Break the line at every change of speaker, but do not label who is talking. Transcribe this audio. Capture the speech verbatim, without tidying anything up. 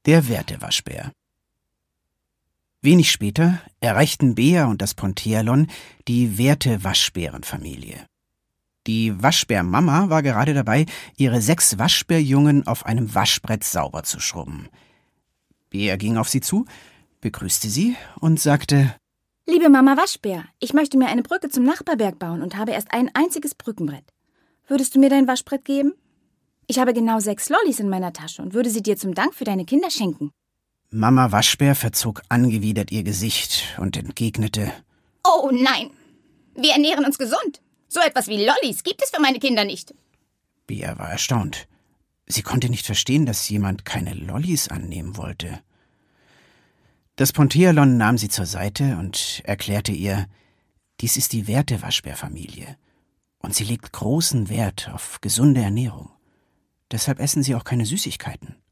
Der Wertewaschbär. Wenig später erreichten Bea und das Ponthealon die Werte-Waschbärenfamilie. Die Waschbärmama war gerade dabei, ihre sechs Waschbärjungen auf einem Waschbrett sauber zu schrubben. Bea ging auf sie zu, begrüßte sie und sagte:
»Liebe Mama Waschbär, ich möchte mir eine Brücke zum Nachbarberg bauen und habe erst ein einziges Brückenbrett. Würdest du mir dein Waschbrett geben? Ich habe genau sechs Lollis in meiner Tasche und würde sie dir zum Dank für deine Kinder schenken.«
Mama Waschbär verzog angewidert ihr Gesicht und entgegnete:
»Oh nein, wir ernähren uns gesund. So etwas wie Lollis gibt es für meine Kinder nicht.«
Bea war erstaunt. Sie konnte nicht verstehen, dass jemand keine Lollis annehmen wollte. Das Ponthealon nahm sie zur Seite und erklärte ihr, dies ist die Werte-Waschbär-Familie und sie legt großen Wert auf gesunde Ernährung. Deshalb essen sie auch keine Süßigkeiten.